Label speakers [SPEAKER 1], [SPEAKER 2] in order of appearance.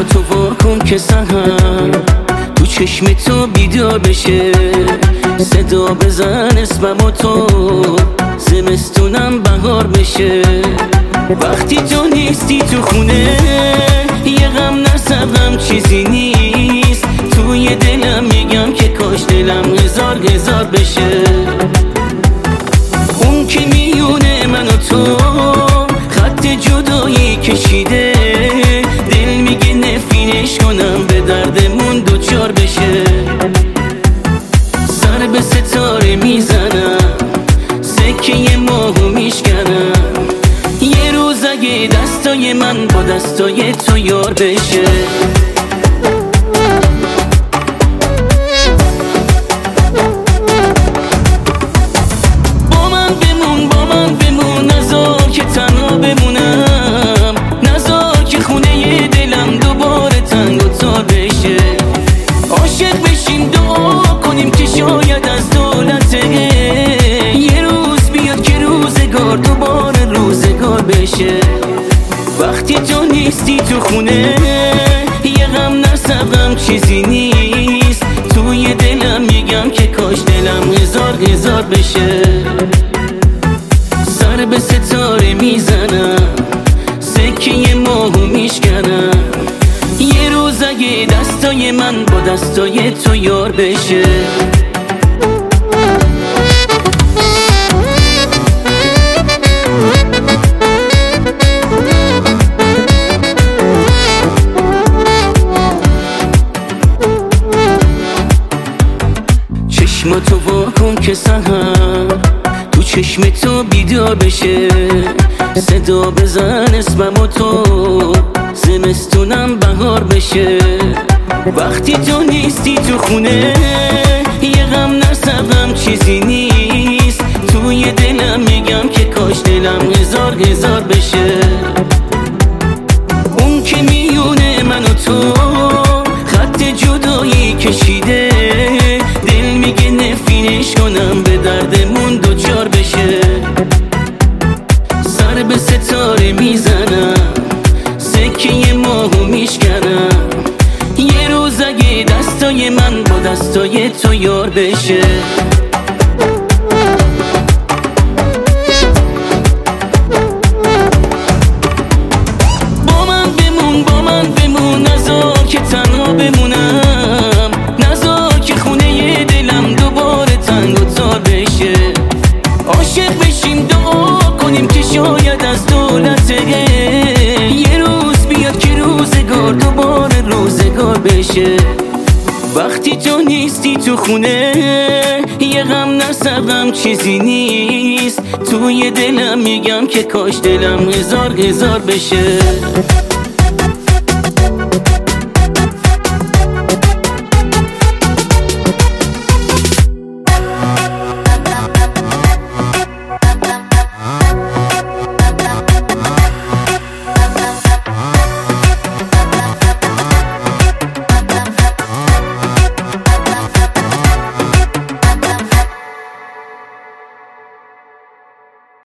[SPEAKER 1] تو وا کن که سحر تو چشم تو بیدار بشه، صدا بزن اسممو تو زمستونم بهار بشه. وقتی تو نیستی تو خونه یه غم نصبم چیزی نیست، توی دلم میگم که کاش دلم هزار بشه. اون که میونه من و تو خط جدایی کشیده، دل میگه نفرینش کنم به دردمون دوچار بشه. سر به ستاره میزنم، سکه ماهو میشکنم، یه روز اگه دستای من با دستای تو یار بشه. با من بمون نذار که تنها بمونم، نذار که خونه دلم دوباره تنگ و تار بشه. عاشق بشیم دعا کنیم که شاید از دولته یه روز بیاد که روزگار دوباره روزگار بشه. وقتی تو نیستی تو خونه یه غم نصبم چیزی نیست، توی دلم میگم که کاش دلم هزار بشه. سر به ستاره میزنم، سکه ماهو میشکنم، یه روز اگه دستای من با دستای تو یار بشه. چشم تو وا کن که سحر تو چشم تو بیدار بشه، صدا بزن اسممو تو زمستونم بهار بشه. وقتی تو نیستی تو خونه یه غم نصبم چیزی نیست، توی دلم میگم که کاش دلم هزار بشه. اون که میونه من و تو خط جدایی کشیده، دل میگه نفرینش کنم به دردمون دوچار بشه. سر به ستاره میزنم، سکه ماهو میشکنم، یه روز اگه دستای من با دستای تو یار بشه. با من بمون نذار که تنها بمونم، نذار که خونه دلم دوباره تنگ و تار بشه. عاشق بشیم دعا کنیم که شاید از دولته یه روز بیاد که روزگار دوباره روزگار بشه. وقتی تو نیستی تو خونه یه غم نصبم چیزی نیست، توی دلم میگم که کاش دلم هزار بشه.